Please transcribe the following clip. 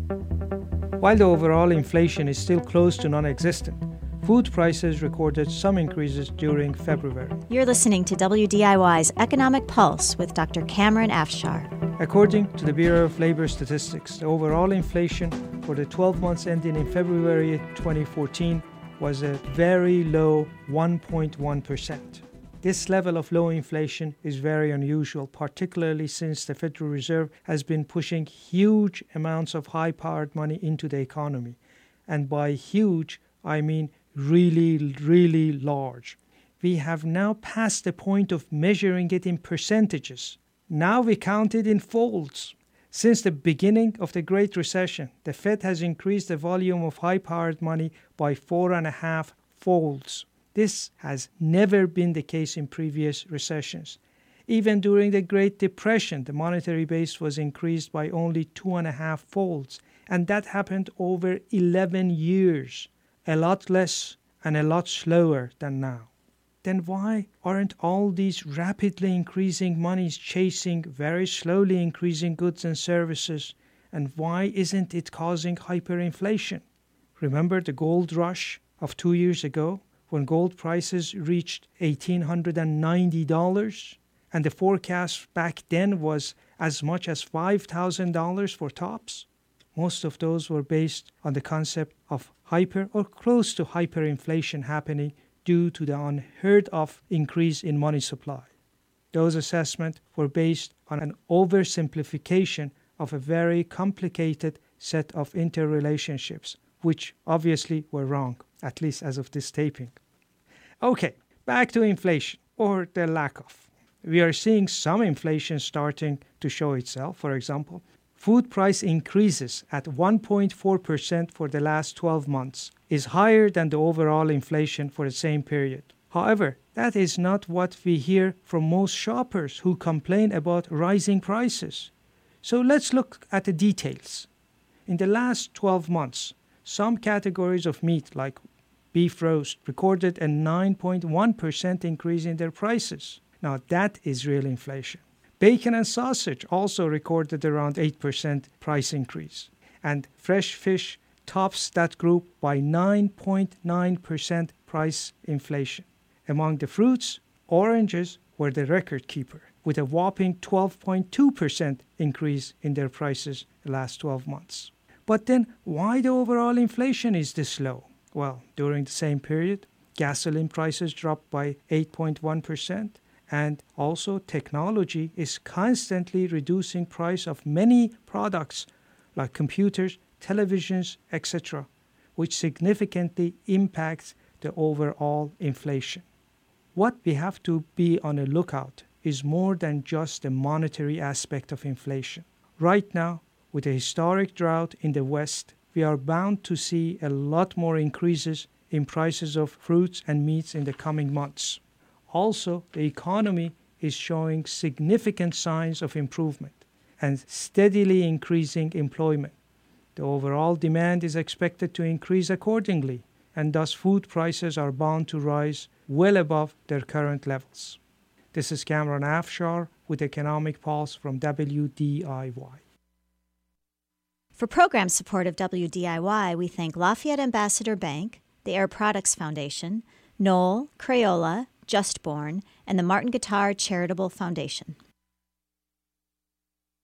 While the overall inflation is still close to non-existent, food prices recorded some increases during February. You're listening to WDIY's Economic Pulse with Dr. Cameron Afshar. According to the Bureau of Labor Statistics, the overall inflation for the 12 months ending in February 2014 was a very low 1.1%. This level of low inflation is very unusual, particularly since the Federal Reserve has been pushing huge amounts of high-powered money into the economy. And by huge, I mean really, really large. We have now passed the point of measuring it in percentages. Now we count it in folds. Since the beginning of the Great Recession, the Fed has increased the volume of high-powered money by 4.5 folds. This has never been the case in previous recessions. Even during the Great Depression, the monetary base was increased by only 2.5 folds, and that happened over 11 years, a lot less and a lot slower than now. Then why aren't all these rapidly increasing monies chasing very slowly increasing goods and services, and why isn't it causing hyperinflation? Remember the gold rush of 2 years ago, when gold prices reached $1,890, and the forecast back then was as much as $5,000 for tops? Most of those were based on the concept of hyper or close to hyperinflation happening due to the unheard of increase in money supply. Those assessments were based on an oversimplification of a very complicated set of interrelationships, which obviously were wrong, at least as of this taping. Okay, back to inflation, or the lack of. We are seeing some inflation starting to show itself. For example, food price increases at 1.4% for the last 12 months is higher than the overall inflation for the same period. However, that is not what we hear from most shoppers who complain about rising prices. So let's look at the details. In the last 12 months, some categories of meat like beef roast recorded a 9.1% increase in their prices. Now that is real inflation. Bacon and sausage also recorded around 8% price increase. And fresh fish tops that group by 9.9% price inflation. Among the fruits, oranges were the record keeper, with a whopping 12.2% increase in their prices the last 12 months. But then, why the overall inflation is this low? Well, during the same period, gasoline prices dropped by 8.1%, and also technology is constantly reducing price of many products like computers, televisions, etc., which significantly impacts the overall inflation. What we have to be on a lookout is more than just the monetary aspect of inflation. Right now, with a historic drought in the West, we are bound to see a lot more increases in prices of fruits and meats in the coming months. Also, the economy is showing significant signs of improvement and steadily increasing employment. The overall demand is expected to increase accordingly, and thus food prices are bound to rise well above their current levels. This is Cameron Afshar with Economic Pulse from WDIY. For program support of WDIY, we thank Lafayette Ambassador Bank, the Air Products Foundation, Knoll, Crayola, Justborn, and the Martin Guitar Charitable Foundation.